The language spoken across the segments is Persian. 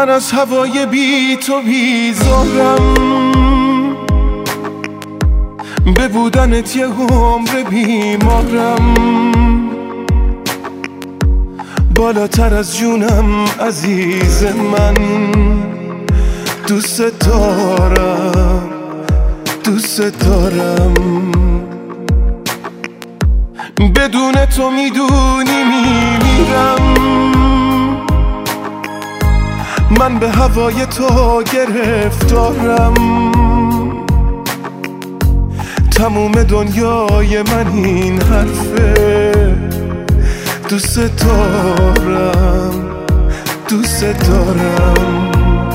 من از هوای بی تو بیزارم، به بودنت یه عمر بیمارم، بالاتر از جونم عزیز من، دوست دارم دوست دارم. بدون تو میدونی میمیرم، من به هوای تو گرفتارم، تموم دنیای من این حرفه، دوست دارم دوست دارم.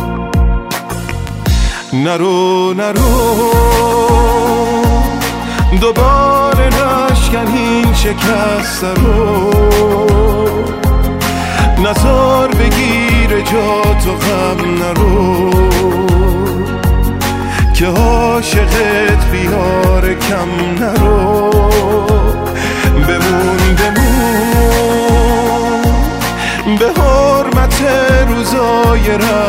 نرو نرو دوباره نشکن این شکست رو، نزار بگیر جا تو غم نرو، که عاشقت بیار کم نرو. بمون بمون به حرمت روزای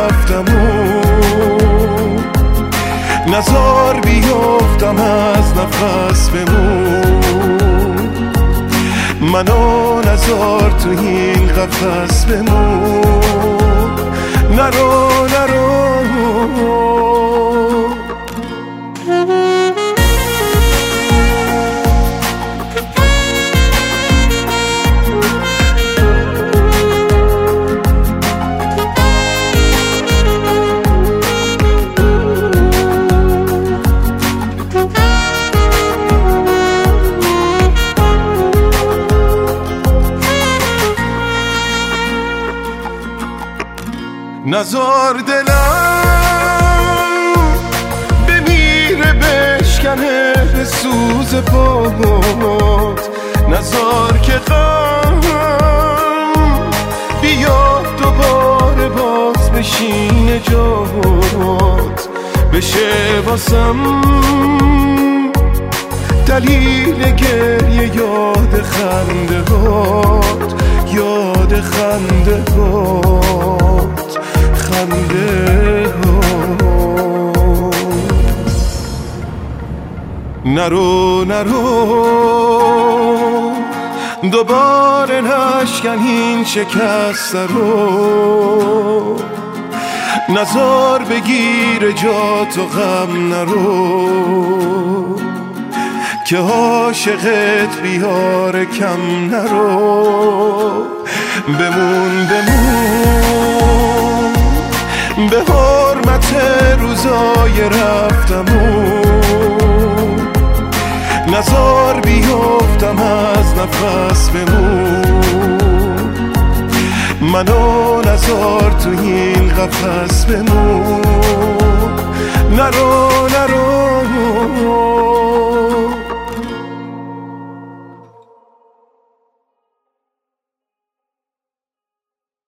رفتمون، نزار بیافتم از نفس بمون، منو نزار تو این قفس بمون. نرو نرو نزار دلم بمیره بشکنه به سوز پات، نزار که غم بیا دوباره باز بشینه جات، بشه واسم دلیل گریه یاد خنده هات، یاد خنده هات خنده هات. نرو نرو دوباره نشکن این شکست رو، نزار بگیر جا تو غم نرو، که عاشقت بیار کم نرو. بمون بمون به حرمت روزای رفتمون، نزار بیافتم از نفس بمون، منو نزار تو این قفس بمون. نرو نرو